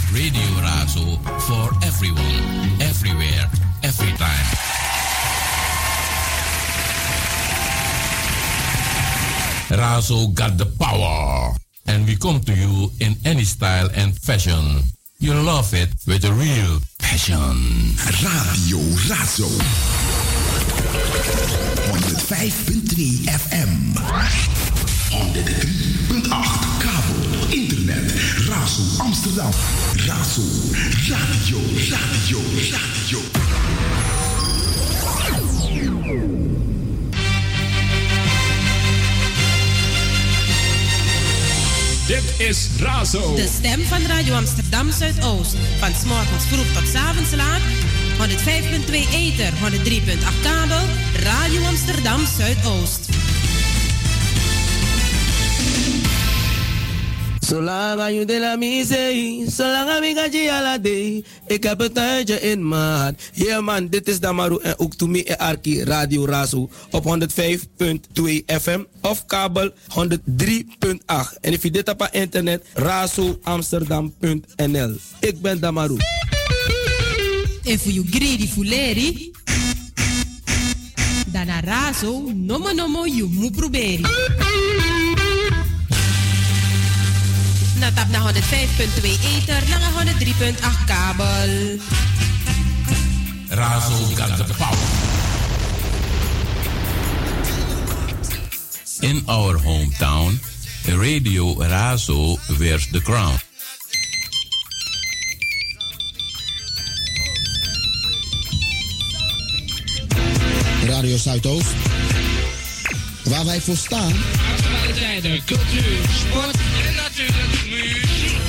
Radio Razo for everyone, everywhere, every time. Razo got the power. And we come to you in any style and fashion. You love it with a real passion. Radio Razo. 105.2 FM. 103.8 kabel, internet, Razo Amsterdam. Razo, radio. Dit is Razo. De stem van Radio Amsterdam Zuidoost. Van 's morgens vroeg tot 's avonds laat. 105.2 ether, 103.8 kabel. Radio Amsterdam Zuidoost. Zolang aan je de la misei, zolang aan me gaji ala day. Ik heb het tijdje in maat. Yeah man, dit is Damaru en ook to me en Arki Radio Razo op 105.2 FM of kabel 103.8. En if je dit op internet, razoamsterdam.nl. Ik ben Damaru. En voor you greedy fuleri, dan naar Razo, nomo you moet proberen. Na tap naar 105.2 ether, naar 103.8 kabel. Razo got the power. In our hometown, Radio Razo wears the crown. Radio Zuidoost, waar wij voor staan. Actualiteiten, cultuur, sport en natuurlijk muziek.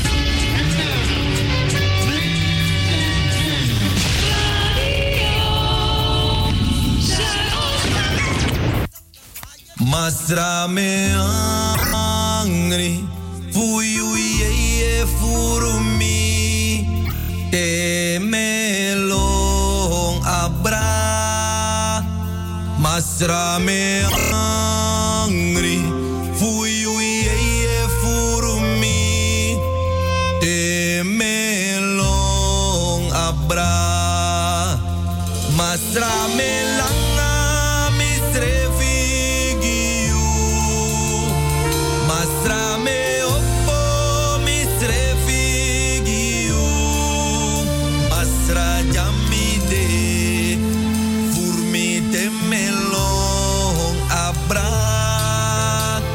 Masra me angry, fuyu ye furumi, te melong abra. Masra me angry, fuyu ye furumi, te melong abra. Masra me langa misrefi. Masra me oppo misrefigiu, masra jamide, furmite melong abra,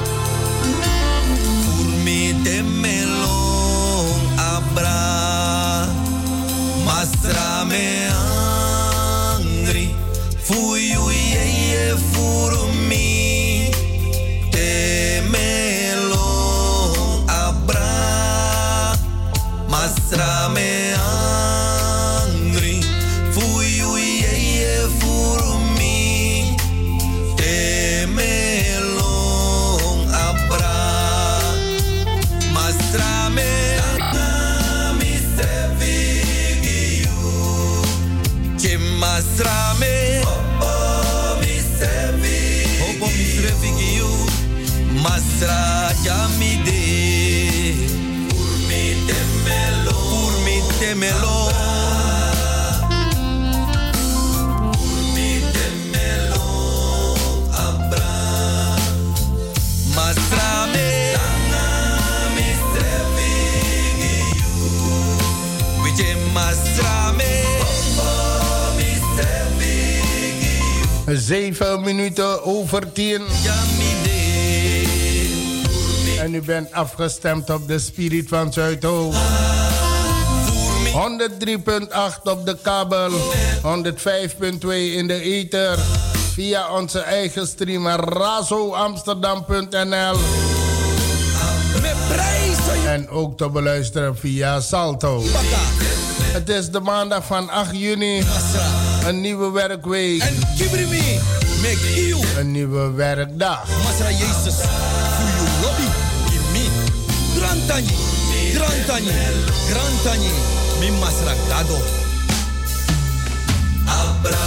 furmite melong abra, masra me angry, fuyu ye furmi. Masra me angry, fuyu ye furumi, te melong abra. Masra me misrefigiu, che masra me misrefigiu, masra jamide. Temelo, temelo, abra, masrame, misrefigiu, wiche masrame, misrefigiu. 7 minuten over 10. En u bent afgestemd op de Spirit van Zuidoost. 103.8 op de kabel, 105.2 in de ether, via onze eigen streamer razoamsterdam.nl en ook te beluisteren via Salto. Het is de maandag van 8 juni, een nieuwe werkweek, een nieuwe werkdag. Grantani, mi masracado. Abra.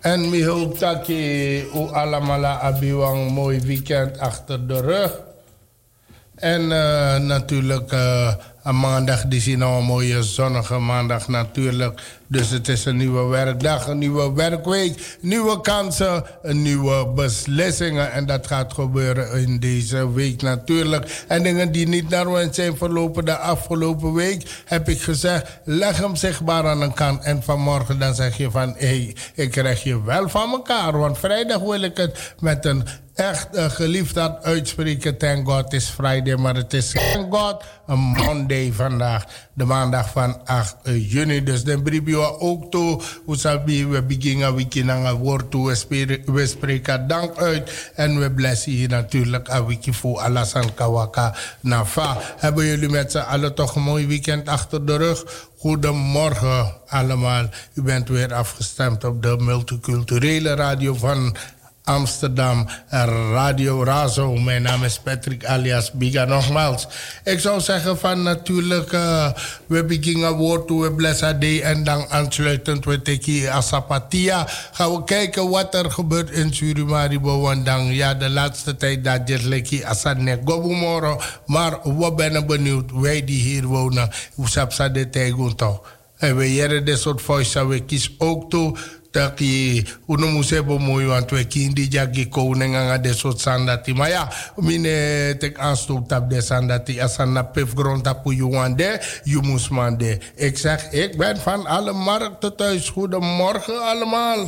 En mi hoop dat je allemaal een mooi weekend achter de rug. En natuurlijk een maandag, die is nou een mooie zonnige maandag natuurlijk. Dus het is een nieuwe werkdag, een nieuwe werkweek, nieuwe kansen, nieuwe beslissingen. En dat gaat gebeuren in deze week natuurlijk. En dingen die niet naar wens zijn verlopen de afgelopen week, heb ik gezegd, leg hem zichtbaar aan de kant. En vanmorgen dan zeg je van, hé, ik krijg je wel van elkaar. Want vrijdag wil ik het met een echt geliefd uitspreken. Thank God, het is Friday, maar het is thank God een Monday vandaag. De maandag van 8 juni. Dus dan brengen we ook toe. We beginnen weekend aan het woord toe. We spreken dank uit. En we blessen hier natuurlijk een weekje voor Alasan Kawaka Nafa. Hebben jullie met z'n allen toch een mooi weekend achter de rug? Goedemorgen allemaal. U bent weer afgestemd op de multiculturele radio van Amsterdam, Radio Razo. Mijn naam is Patrick alias Biga nogmaals. Ik zou zeggen van natuurlijk, we beginnen woord toe, we blessa day en dan aansluitend we teki Asapatia. Gaan we kijken wat er gebeurt in Surimaribo, want dan ja, de laatste tijd dat je leki Asanek Gobumoro, maar we zijn benieuwd, wij die hier wonen, hoe sapsa de tegun toch. En we jaren dit soort voice, we kiezen ook toe. Dat je moest mooi, want we kinderen jagi koning aan de soort sandati. Maar ja, mine tek aanstoot op de sandati. Als aan de pefgrond op je wande, je moest man de. Ik zeg, ik ben van alle markten thuis. Goedemorgen allemaal.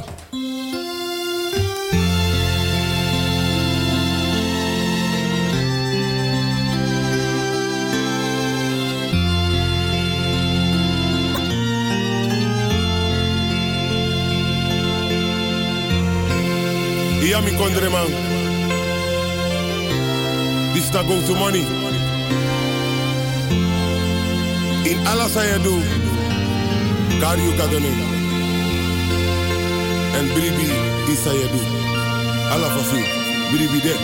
Ja, mi kondre man. This na go to money. In alles wat je doet, kan je kadenen. En bribi is wat je doet. Alla fasi, bribi de.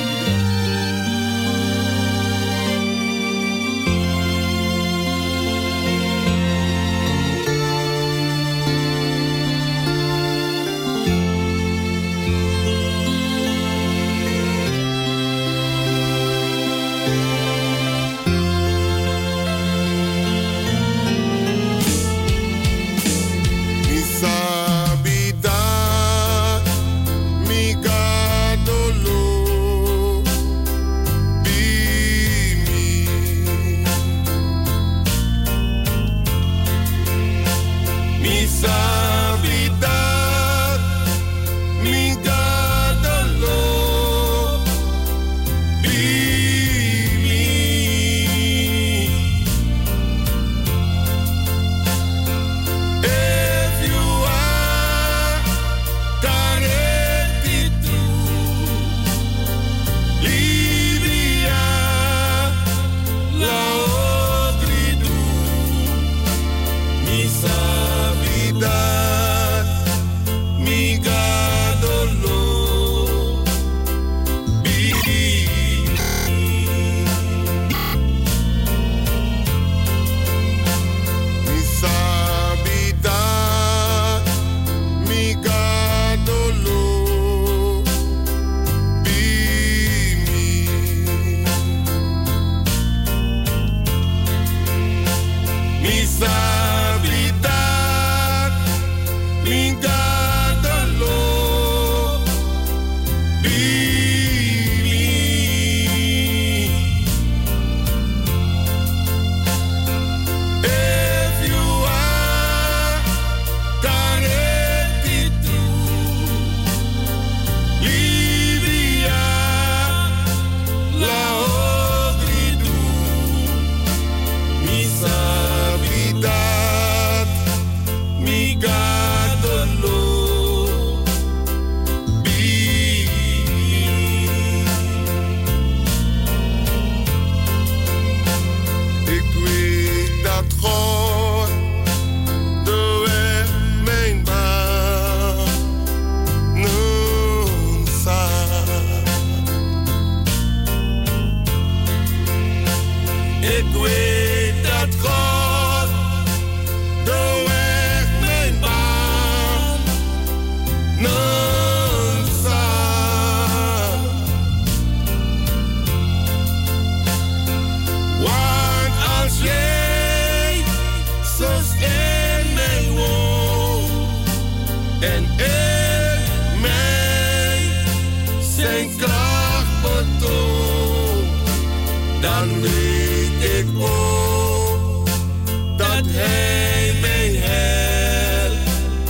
en in mij zijn kracht betoont, dan weet ik ook dat hij mij helpt.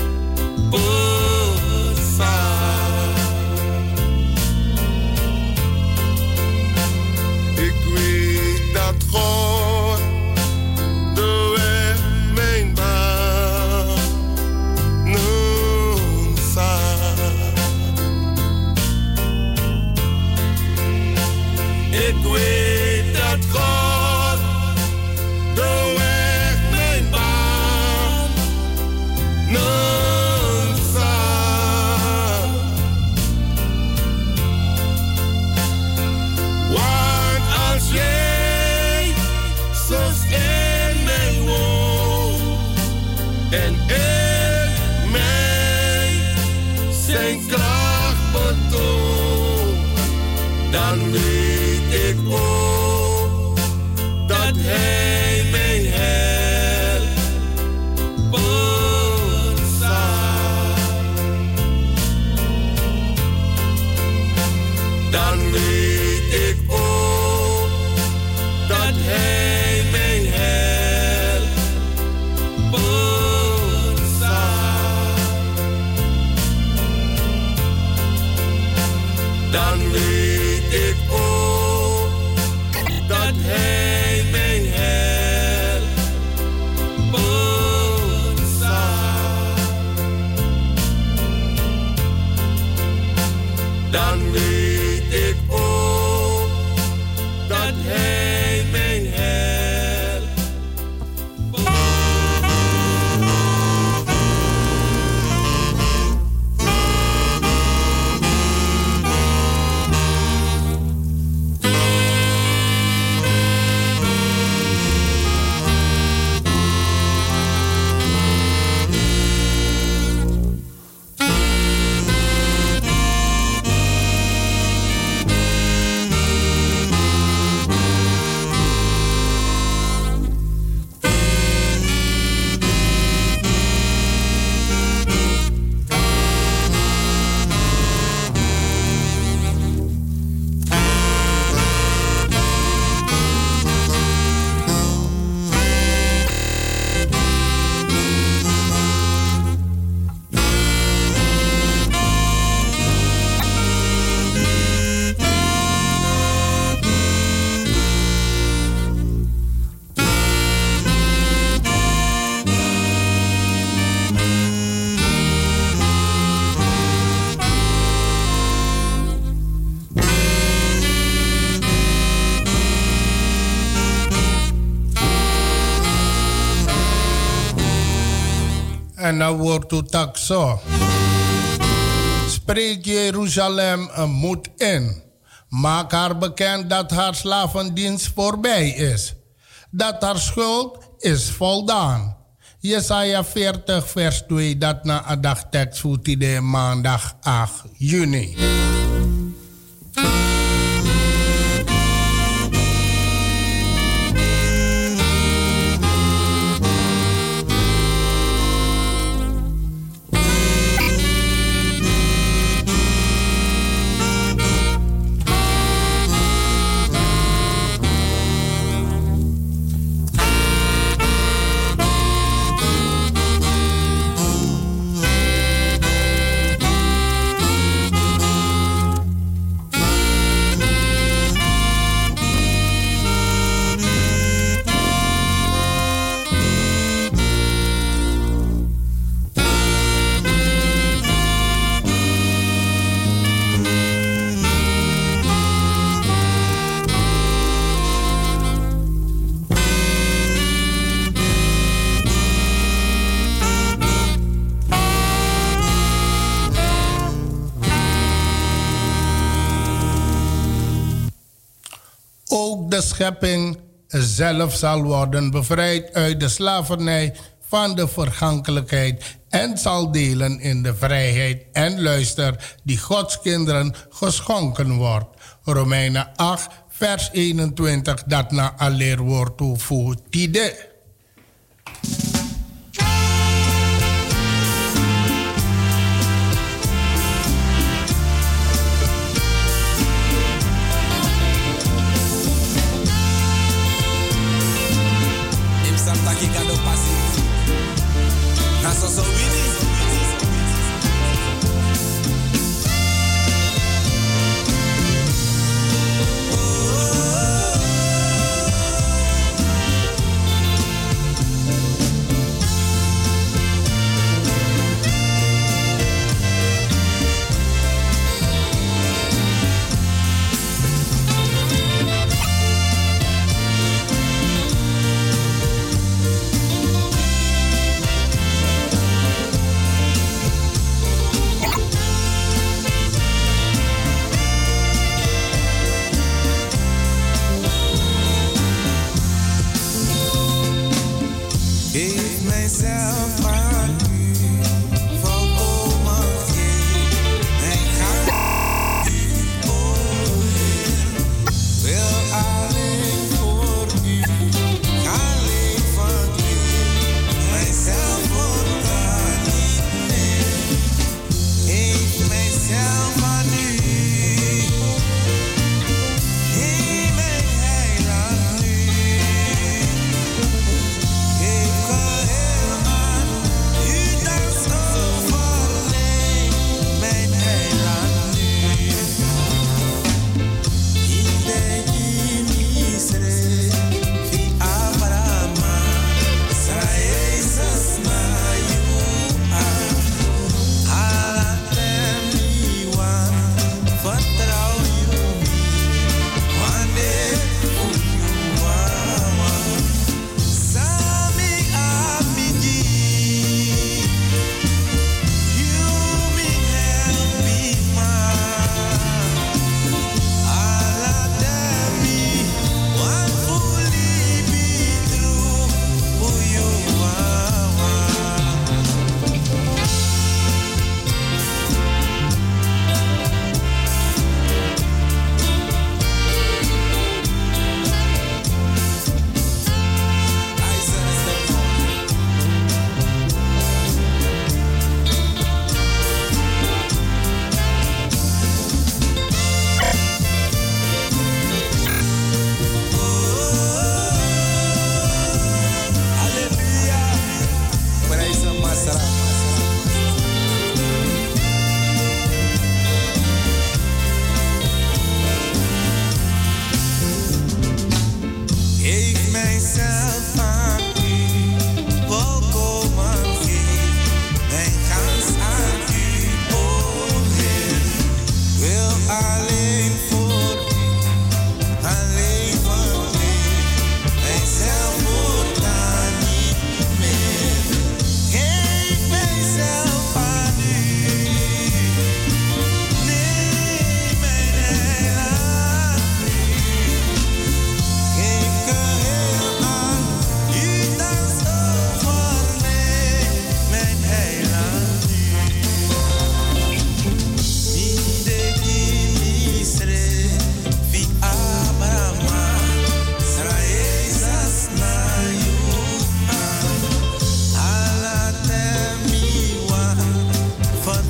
Ik weet dat God de weg mijn baan noemt. Ik weet dat God de weg mijn baan noemt. Want als jij zoals in mij woont en in mij zijn kracht betoont, dan weet ik ook dat hij mij helpt. Dan weet ik ook dat hij mij helpt. Dan weet ik ook dat hij mij helpt. Dan weet ik ook dat hij mij helpt. En dan wordt het tak zo. Spreek Jeruzalem een moed in. Maak haar bekend dat haar slavendienst voorbij is. Dat haar schuld is voldaan. Jesaja 40 vers 2, dat na een dagtekst voor die maandag 8 juni. Ook de schepping zelf zal worden bevrijd uit de slavernij van de vergankelijkheid en zal delen in de vrijheid en luister die Gods kinderen geschonken wordt. Romeinen 8 vers 21, dat na alleerwoord toevoegt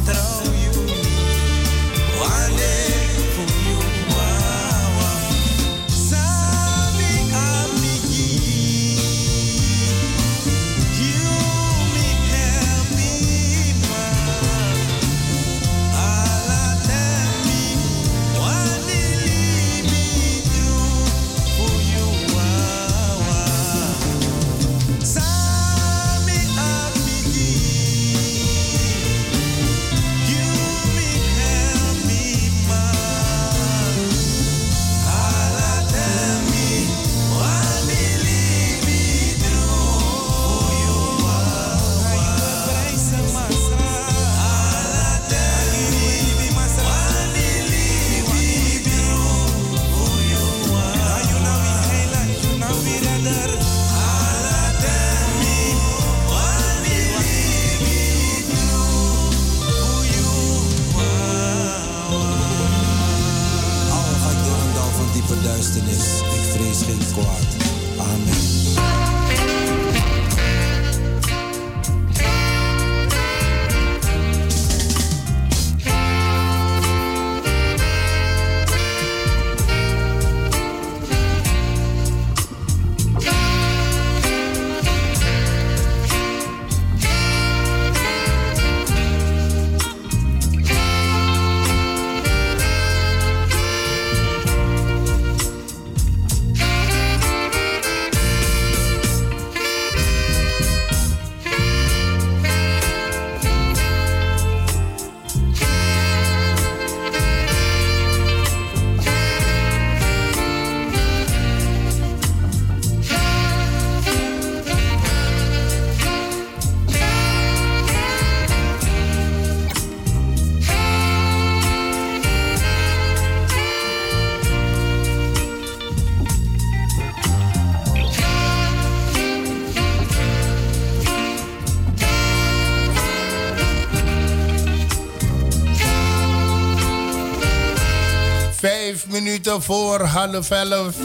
Minuten voor 10:30.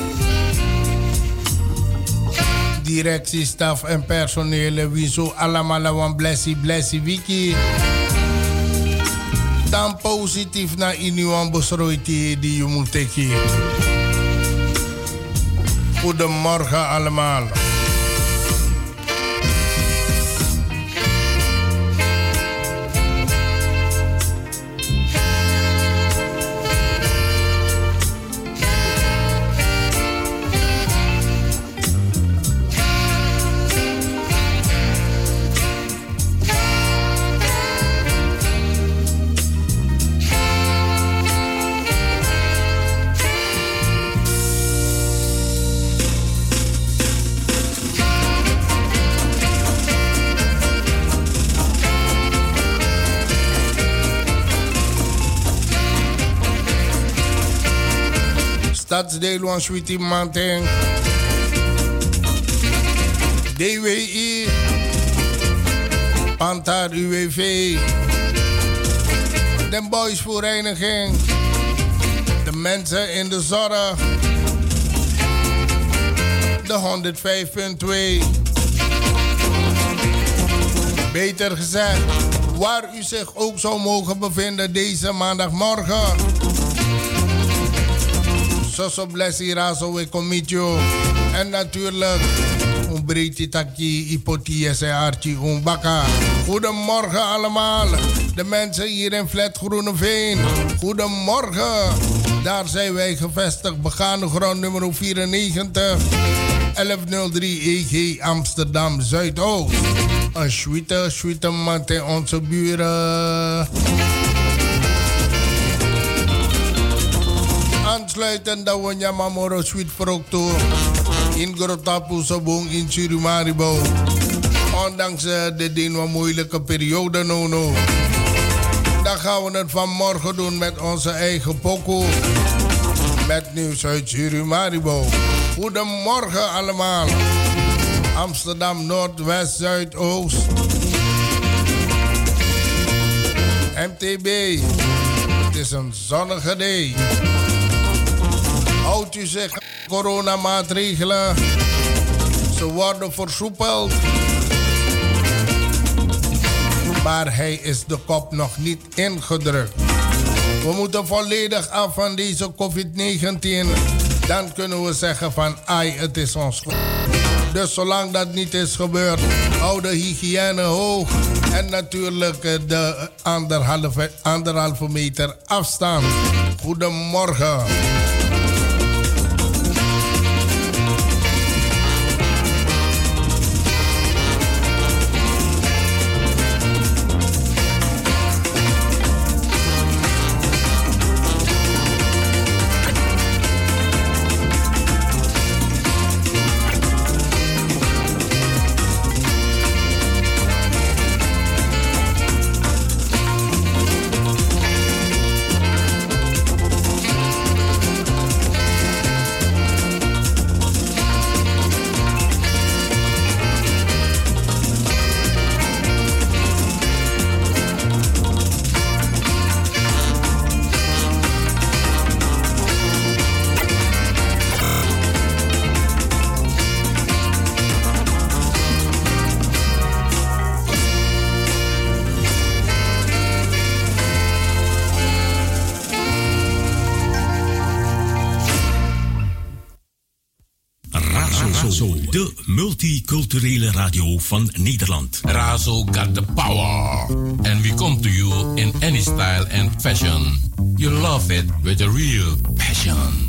Directie, staf en personeel. Wie zo allemaal een blessie wiki. Dan positief naar iemand besroeid die je moet tekenen. Goedemorgen allemaal. Stadsdeel van Sweetie Mountain. DWI. Pantaar UWV. De Boysvereniging. De mensen in de zorg. De 105.2. Beter gezegd, waar u zich ook zou mogen bevinden deze maandagmorgen. Soso blessi raso we comitio. En natuurlijk, un breedje takje, ipotie en archie, un baka. Goedemorgen allemaal. De mensen hier in Flat Groeneveen. Goedemorgen. Daar zijn wij gevestigd. Begaande grond nummer 94. 1103 EG Amsterdam Zuidoost. Een sweete man tegen onze buren. Aansluitend dat we Nyamamoro Sweet Procto in Grotapu Sobong in Surumaribo. Ondanks de dingen moeilijke periode nono. Dan gaan we het vanmorgen doen met onze eigen pokoe. Met nieuws uit Surumaribo. Goedemorgen allemaal. Amsterdam Noord, West, Zuid, Oost. MTB. Het is een zonnige day. Houdt u zich aan coronamaatregelen. Ze worden versoepeld. maar hij is de kop nog niet ingedrukt. We moeten volledig af van deze COVID-19. Dan kunnen we zeggen van, ai, het is ons goed. Dus zolang dat niet is gebeurd, hou de hygiëne hoog. En natuurlijk de anderhalve meter afstand. Goedemorgen. De multiculturele radio van Nederland. Razo got the power. And we come to you in any style and fashion. You love it with a real passion.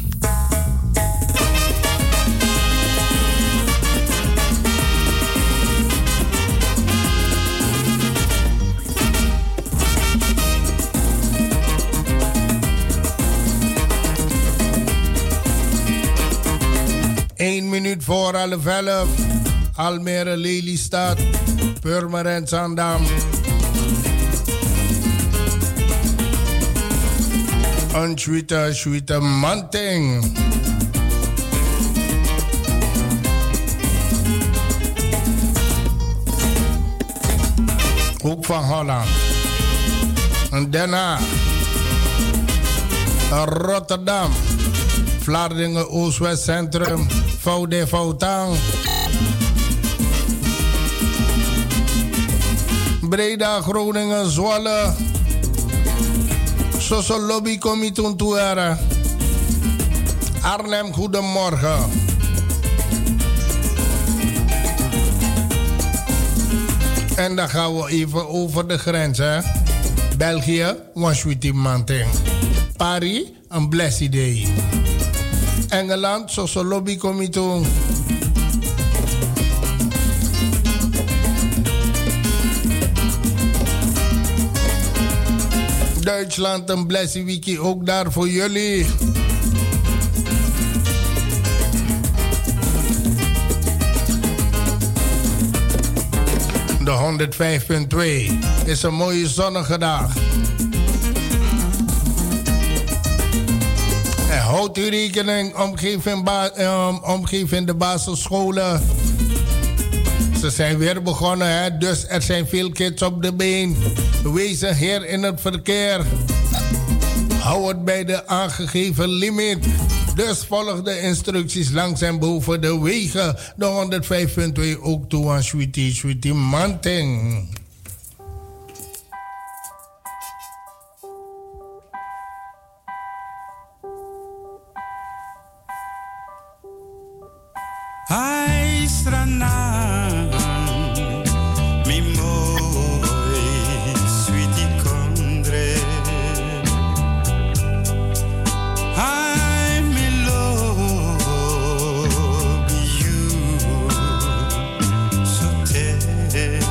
Minuut voor 11:30. Almere Lelystad. Purmerend Zandam. Een sweete manting. Hoek van Holland. En daarna Rotterdam. Vlaardingen Oost-West Centrum. VD Voutang. Breda, Groningen, Zwolle. Soso Lobby Comité Touare. Arnhem, goedemorgen. En dan gaan we even over de grens, hè. België, Washington Manting. Paris, een blessed day. Engeland, Soso Lobby Comité. Duitsland, een blessed wiki ook daar voor jullie. De 105.2 is een mooie zonnige dag. En houdt u rekening, omgeving de basisscholen. Ze zijn weer begonnen, hè? Dus er zijn veel kids op de been. Wees een heer in het verkeer. Hou het bij de aangegeven limiet. Dus volg de instructies langs en boven de wegen. De 105.2 ook toe aan Sweetie Manting. Hai strana, mi moi, sweetie condre. I me love you so te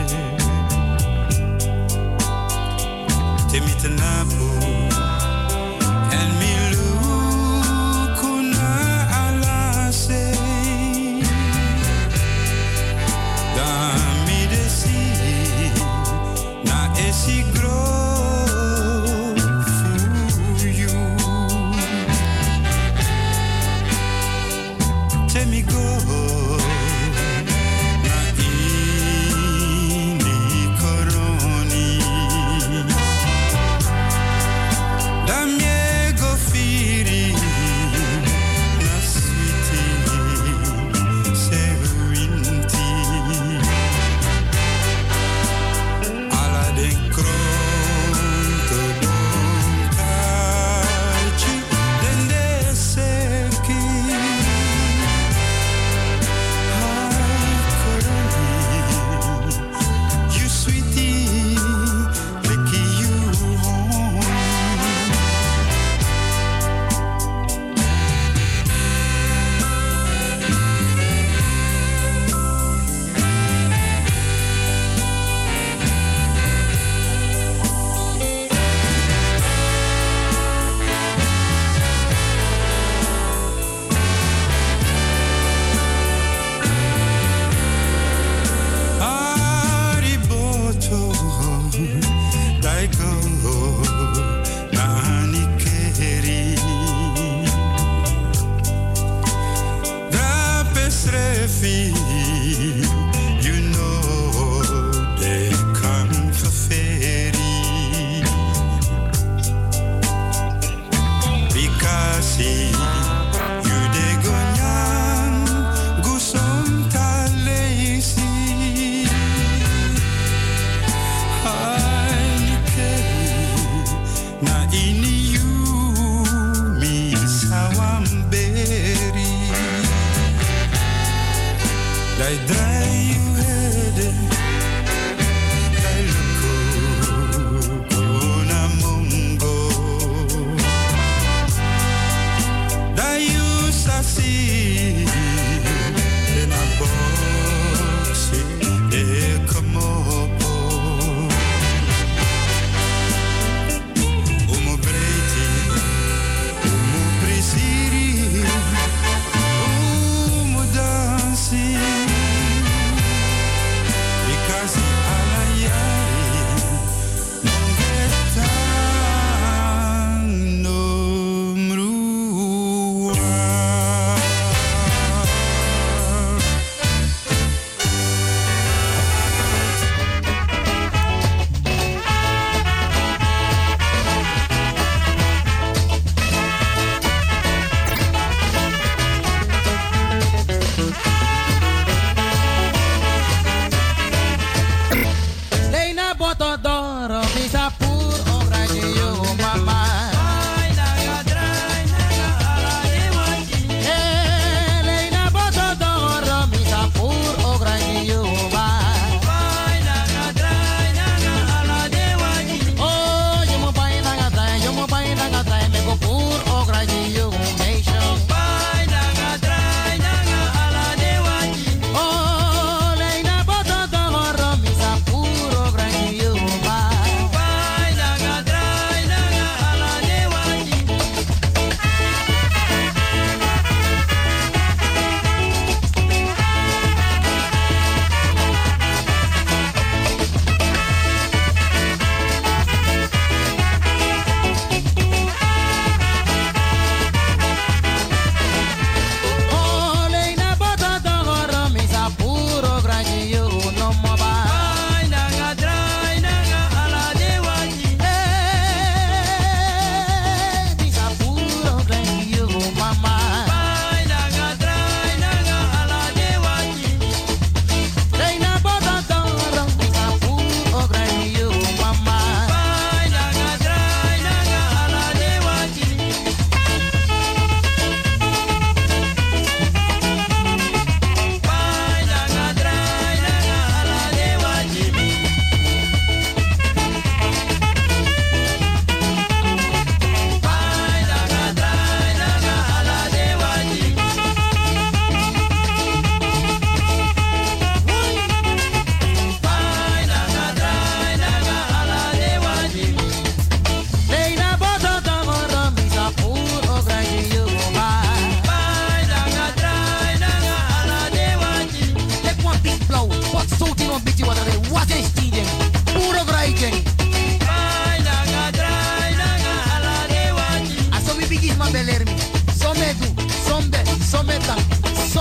mi tenapo and mi lukuna ala se. Esse grow for you. Let me go. Na ini koroni.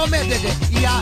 no me dege. Ja.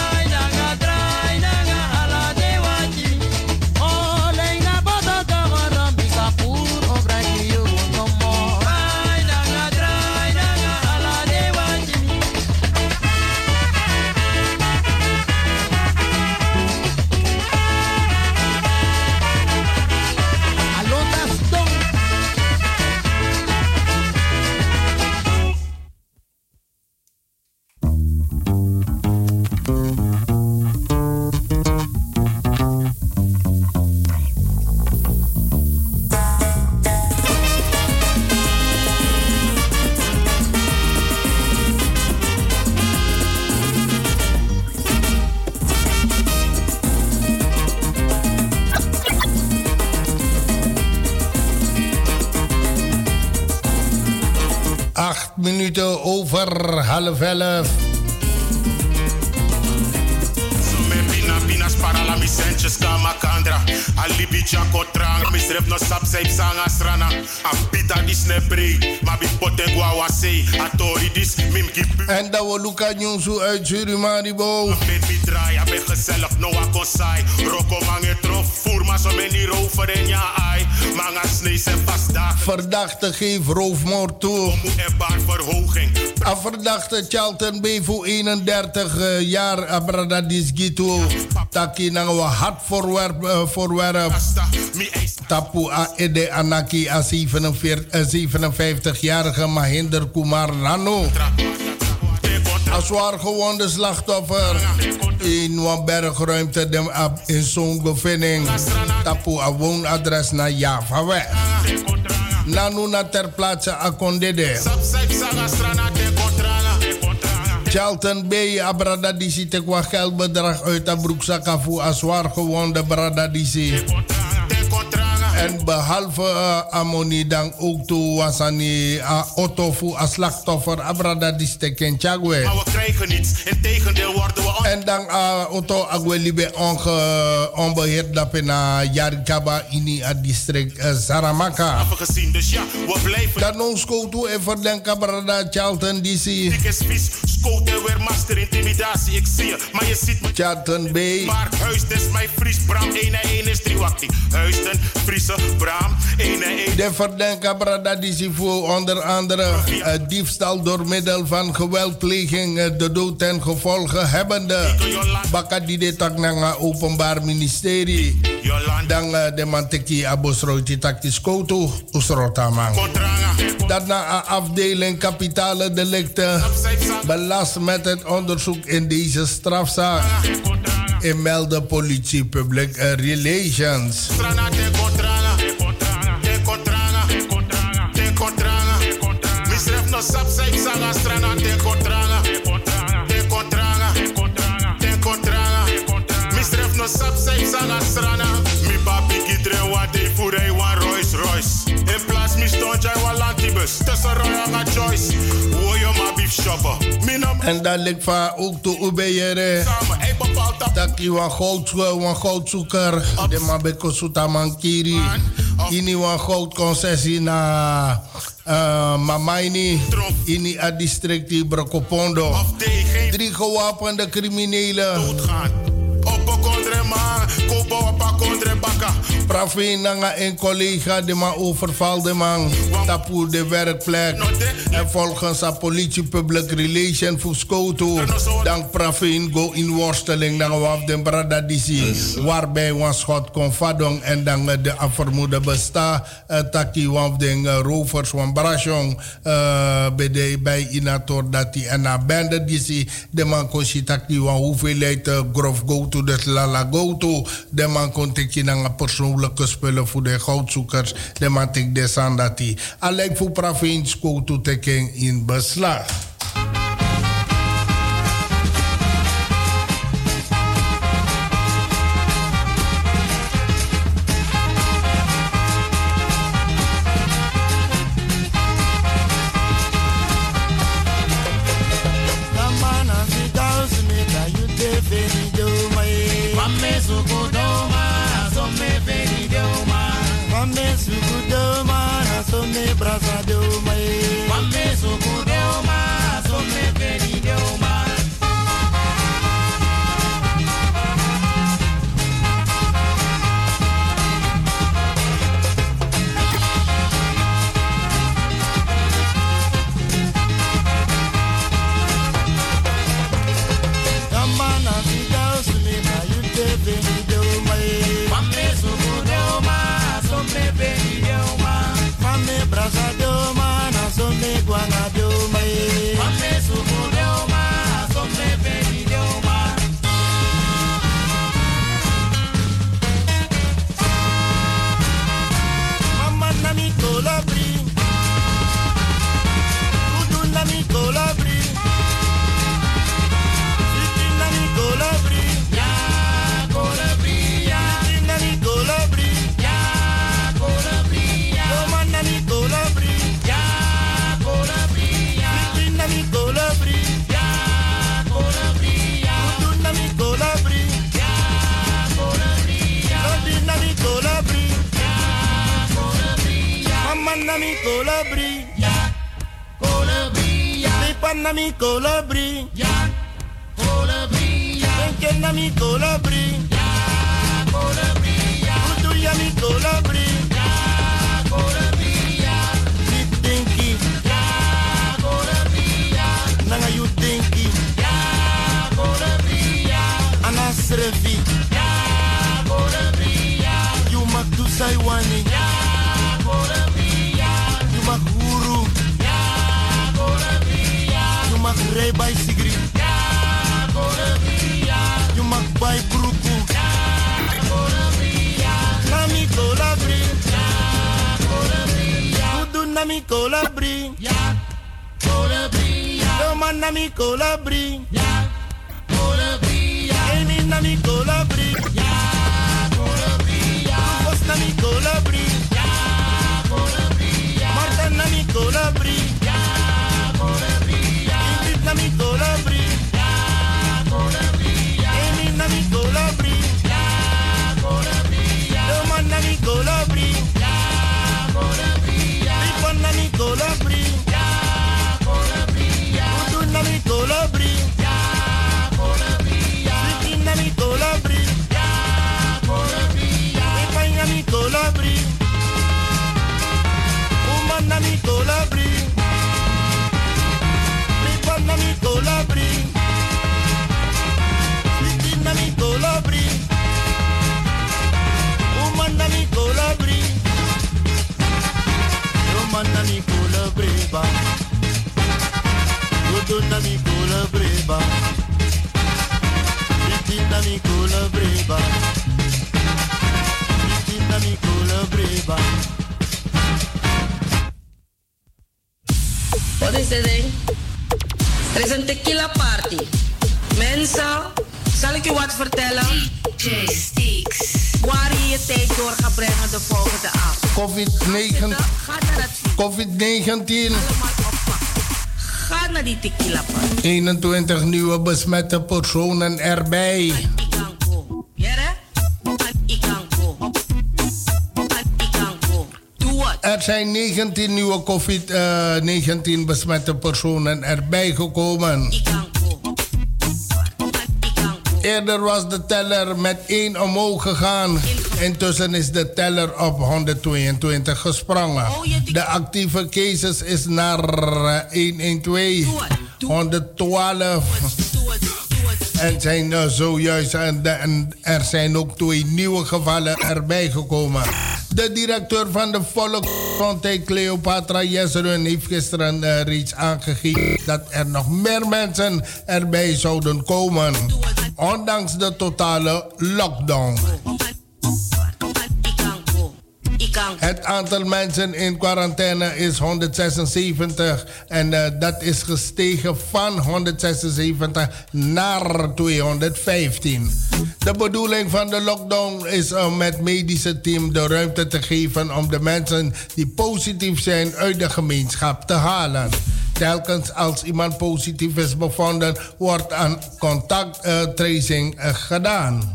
Minuten over 10:30. Para la misentjes kamakandra alibi jako trang misref no sap saip sanga strana apita dis nebre ma bi potengwa wase atori dis mim ki en dat we Luca Nyonsu uit Surimaribo ben mi draai ben gezellig no akonsai roko mange trof voer maar zo ben hier over en ja ai manga snees en vastdag verdachte geef roofmoord toe bar verhoging a verdachte Charlton B voor 31 jaar abradadis gitu taki nang wa hard voorwerp tapu a ede anaki a 57-jarige Mahinder Kumar Rano. Een zwaar gewonde slachtoffer in een bergruimte in zo'n bevinding. Tapu a woonadres naar Javaweg. Nanu na ter plaatse Akondede. Charlton B. Abradadisi te kwa geldbedrag uit de broekzak voor een zwaar gewonde Bradadisi. En behalve Amoni dan ook toe was aan die auto voor een slachtoffer Abradadisi te Kenchagwe. Maar we krijgen niets, in tegendeel worden we... En dan auto agwelibe onbeheerd dat na Yarikaba in het district Saramaka. Gezien, dus ja, we blijven... Dan ons koutu en verdenken Brada Charlton DC. Ik is vies, scoot en weer master intimidatie, ik zie je, maar je ziet me... Charlton B. Maar Huisten is mijn Fries, Bram 1 en 1 is 3 wakti. Huisten, Friese, Bram 1 en 1. De verdenken Brada DC voor onder andere diefstal door middel van geweldpleging, de dood ten gevolge hebbende. Baka die de tak na openbaar ministerie. Dan de manteki abosroiti taktis koutu usrotamang. Daarna afdeling kapitale delicten belast met het onderzoek in deze strafzaak. En meldde politie public relations. Mi papi kidre wade furei wan Rolls Royce. In plaats mi stond jij wan lantibus. Tussen Royal en Joyce. Hoe je ma beef shoppen. En dat ligt van ook te ubeyere. Dat je wan goudzoeker. De ma beko suta mankiri. Ini wan goudconcessie na Mamaini. Ini a district Brokopondo. 3 gewapende criminelen. Praveen nanga een collega die ma overvalde man tapu de werkplek. En volgens de politie public relation voor Skoto. Dan Praveen go in worsteling nanga waf den Bradadisi. Waarbij een schot kon vadong en dan de vermoede besta. Taki waf den rovers van Brashong. Bij inator dat die en na bende disi. De man kon si taki wan hoeveelheid grof go to de lala go to. De man kon teki nanga persoonlijke spullen voor de goudzoekers. De man tek desan dat die. Alleen voor provincie go to teken in beslag. colibri. Ja, colibri. Ja. Lipan na mi colibri. Ja, colibri. Ja. Benken na mi colibri. Ja, colibri. Ja. Udu ya mi colibri. Ja, colibri. Ja. Dit dinky. Ja, colibri. Ja. Nanga you dinky. Ja, colibri. Ja. Anasrevi. Ja, colibri. Ja. You mak tu saiwani. Ja. You mag rij bij Sigri. Ja, Colibria. You mag bij Broeku. Ja, Colibria. Nami Colibri. Ja, Colibria. You do Nami Colibri. Ja, Colibria. Yo man Nami Colibri. Ja, Colibria. Amy Nami Colibri. Ja, Colibria. Bos Nami Colibri. Ja, Colibria. Marta Nami Colibri. Nami colibri, ja, colibri, ja. Amy nami colibri, ja, colibri, ja. Roman nami colibri, ja, colibri, ja. Ripon nami colibri, ja, colibri, ja. Udu nami colibri, ja, colibri, ja. Rikin nami colibri, ja, colibri, ja. Ripan nami colibri, Uman nami colibri. Nami colibri, Sweetie nami colibri, Woman nami colibri, Roman nami colibri ba, Dodo nami colibri ba, Sweetie nami colibri ba, Sweetie nami colibri ba. Wat is dit ding? Er is een tequila party. Mensen, zal ik u wat vertellen? DJ Sticks. Waar je je tijd door gaat brengen de volgende avond. COVID-19. Ga naar die tequila party. 21 nieuwe besmette personen erbij. Er zijn 19 nieuwe COVID-19 besmette personen erbij gekomen. Eerder was de teller met 1 omhoog gegaan. Intussen is de teller op 122 gesprongen. De actieve cases is naar 112, 112. En zijn zojuist er zijn ook 2 nieuwe gevallen erbij gekomen. De directeur van de Volksgezondheid Cleopatra Jesrun heeft gisteren reeds aangegeven dat er nog meer mensen erbij zouden komen, ondanks de totale lockdown. Het aantal mensen in quarantaine is 176 en dat is gestegen van 176 naar 215. De bedoeling van de lockdown is om het medische team de ruimte te geven om de mensen die positief zijn uit de gemeenschap te halen. Telkens als iemand positief is bevonden, wordt aan contacttracing gedaan.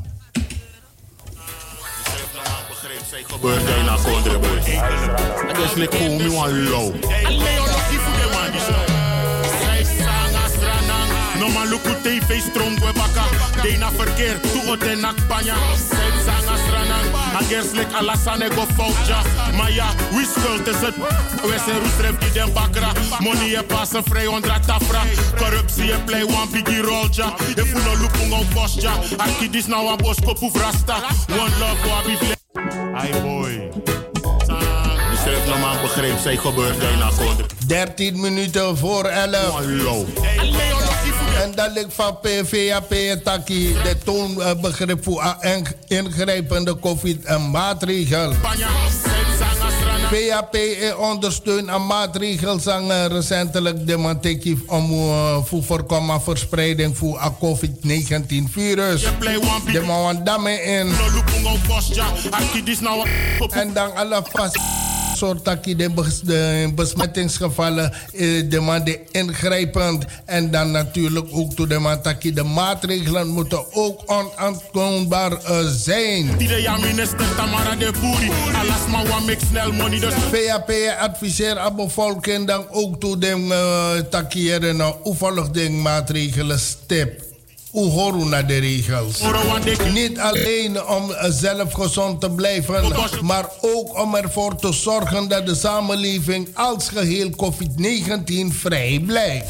Gebeurt hij naar Kondreboy. En dat is like hoe me one low. Alleen al lucky voor de man die zo. Zij sanga stranang. No man look at TV strong we baka. Dena verkeer toe de nakbanya. Zij sanga stranang. Agers like Alassane go foutja. Maar ja, wie schuld is het? We zijn roestref die den bakra. Money je passen vrij onder tafra. Corruptie je play one biggie rollja. Je voelt no look on kostja. Aki dis nou een bosko poef rasta. One love wabi play. Hi boy. Schrijf nog maar begreep, zij gebeurt bijna kondre. 13 minuten voor 11. En dat ligt van PVAP Taki, de toonbegrip voor ingrijpende COVID-maatregel. PAP ondersteunt een maatregel zijn recentelijk demonstratief om voor voorkomen verspreiding van het COVID-19 virus. De man daarmee in. En dan alle vast soort de besmettingsgevallen de ingrijpend. En dan natuurlijk ook toe de maatregelen moeten ook onontkoombaar zijn. VAP adviseert aan bevolking dan ook toe de takieren oeverluchting maatregelen stip. Hoe horen naar de regels? Niet alleen om zelf gezond te blijven, maar ook om ervoor te zorgen dat de samenleving als geheel COVID-19 vrij blijft.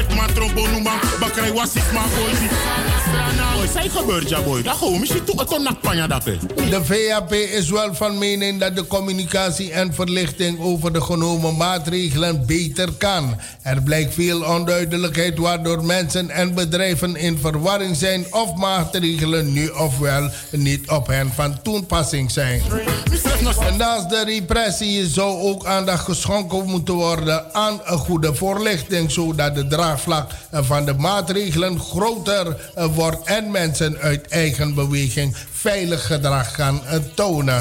De VAP is wel van mening dat de communicatie en verlichting over de genomen maatregelen beter kan. Er blijkt veel onduidelijkheid waardoor mensen en bedrijven in verwarring zijn of maatregelen nu ofwel niet op hen van toepassing zijn. En naast de repressie zou ook aandacht geschonken moeten worden aan een goede voorlichting, zodat de draagvlak van de maatregelen groter wordt en mensen uit eigen beweging veilig gedrag gaan tonen.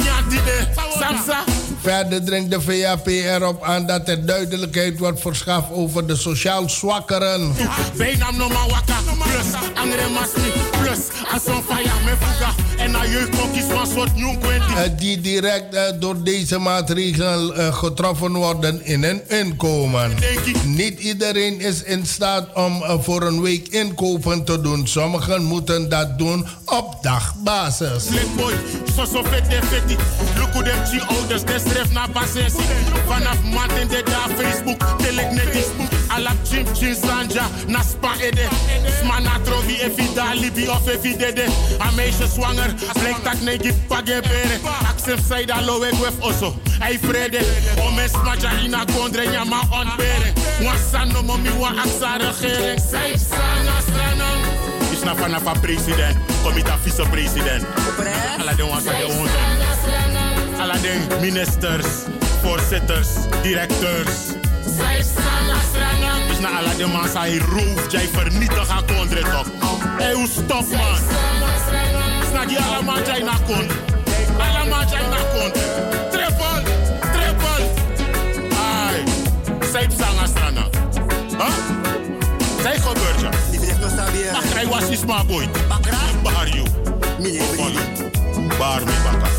Verder dringt de VAP erop aan dat er duidelijkheid wordt verschaft over de sociaal zwakkeren. Die direct door deze maatregelen getroffen worden in hun inkomen. Niet iedereen is in staat om voor een week inkopen te doen. Sommigen moeten dat doen op dagbasis. Vanaf maand de daar Facebook, telegnetisch. Alap chim chin sanja, naspa ede. Smana trovi evida libi of evidede. A meisje zwanger, blijkt dat nee gif pagebere. Accept zij dat lowe gwef osso. Hij vrede, omes maja ina gondre nyama onbere. Wansano momi wa aksa regering. Zij sanga stranang. Is na vanaf president, komita vice-president. Alla de wansa de onder. Alla de ministers. Voorzitters, directeurs. Zij staan als rangen. Is na alle de man zij roof, jij vernietig haar kondre toch. Hé, hoe stop man. Is na die allemaal jij na kond. Allemaal jij na kond. Triple. Ai, zij staan als rangen. Huh? Zij gebeurt je. Maar krijg was is maar boy. Baar you. Baar me baka.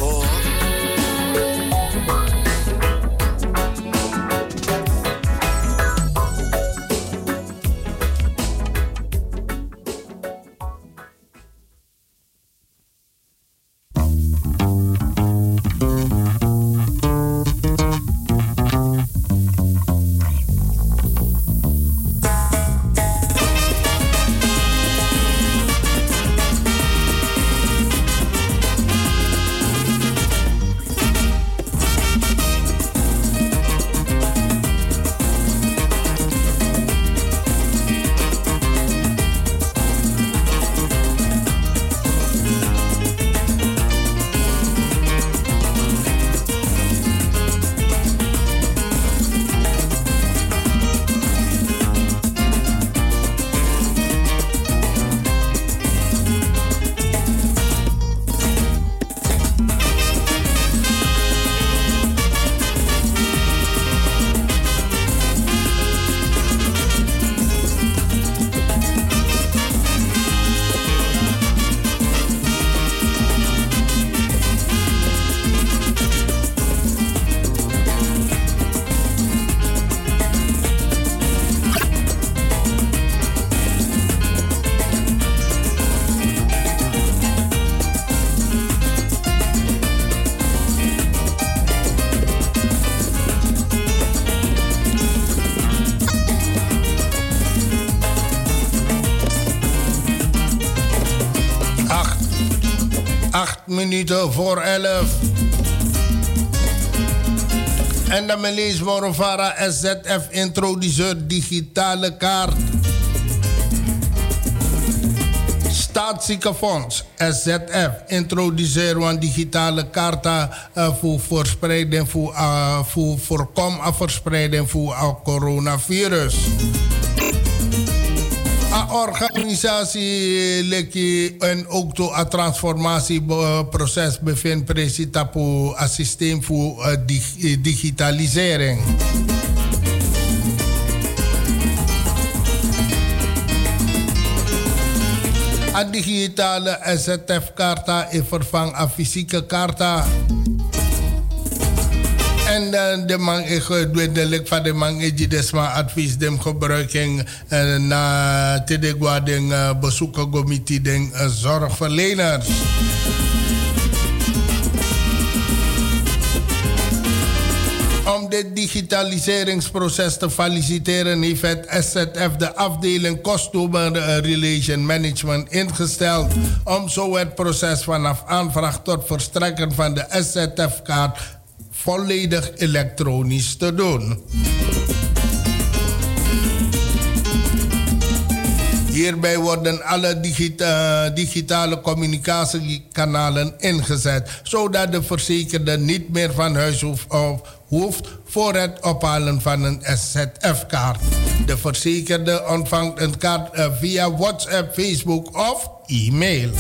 Minuten voor 11. En dan lees Morovara SZF introduceert digitale kaart. Staatsziekenfonds SZF introduceert een digitale kaart voor verspreiding voor voorkom verspreiding voor coronavirus. organisatie leki en ook to a transformatieproces bevindt precies op een systeem voor digitalisering. A digitale SZF-kaarta is vervang a fysieke kaarta. En de man is duidelijk van de man is die desma advies dem gebruiking na tedegwa den bezoeken comité den zorgverleners. Om dit digitaliseringsproces te faciliteren heeft het SZF de afdeling Customer Relation Management ingesteld om zo het proces vanaf aanvraag tot verstrekken van de SZF-kaart volledig elektronisch te doen. Hierbij worden alle digitale communicatiekanalen ingezet, zodat de verzekerde niet meer van huis hoeft voor het ophalen van een SZF-kaart. De verzekerde ontvangt een kaart via WhatsApp, Facebook of e-mail.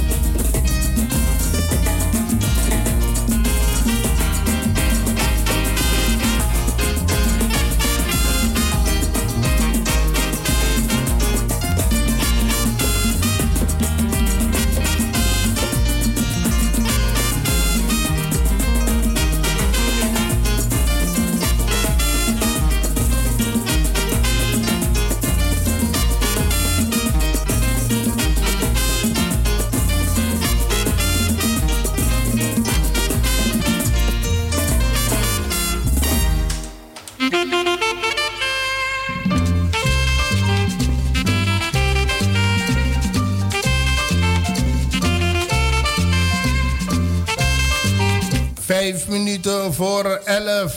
Voor 11.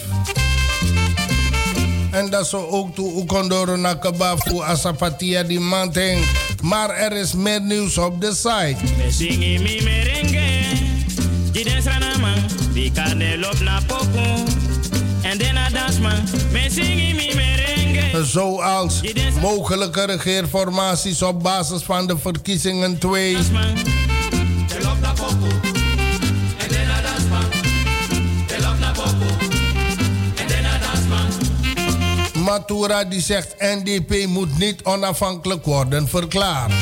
En dat zo ook toe Ukondoro na Kabafu Asapatia di Manting. Maar er is meer nieuws op de site. Zoals mogelijke regeerformaties op basis van de verkiezingen 2. Matura die zegt NDP moet niet onafhankelijk worden verklaard.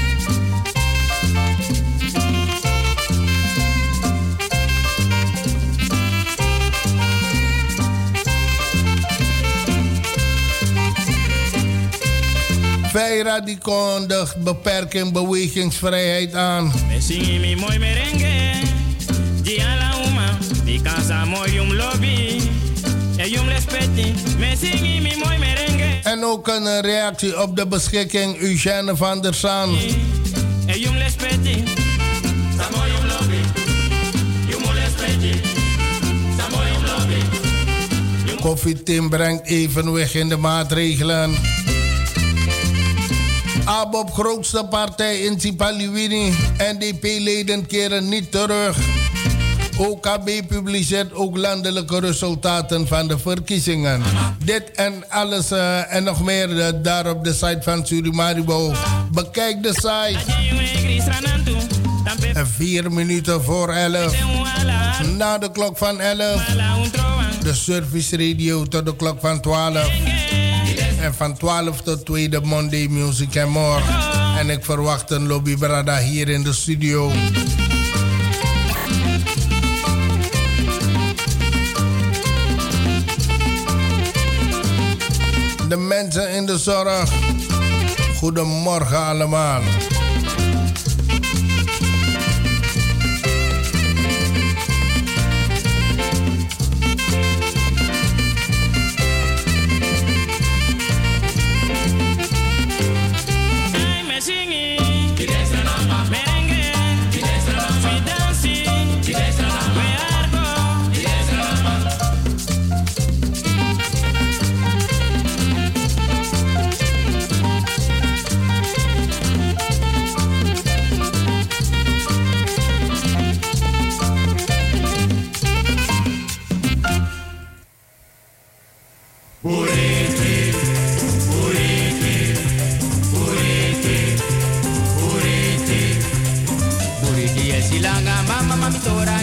Veira die kondigt beperking bewegingsvrijheid aan. En ook een reactie op de beschikking Eugène van der Saan. Koffieteam brengt evenwicht in de maatregelen. ABOP grootste partij in Sipaliwini. NDP-leden keren niet terug. OKB publiceert ook landelijke resultaten van de verkiezingen. Dit en alles en nog meer daar op de site van Surimaribo. Bekijk de site. 4 minuten voor 11. Na de klok van 11. De service radio tot de klok van 12. En van 12 tot 2 de Monday Music and More. En ik verwacht een Lobby Brada hier in de studio. De mensen in de zorg. Goedemorgen allemaal. mi tora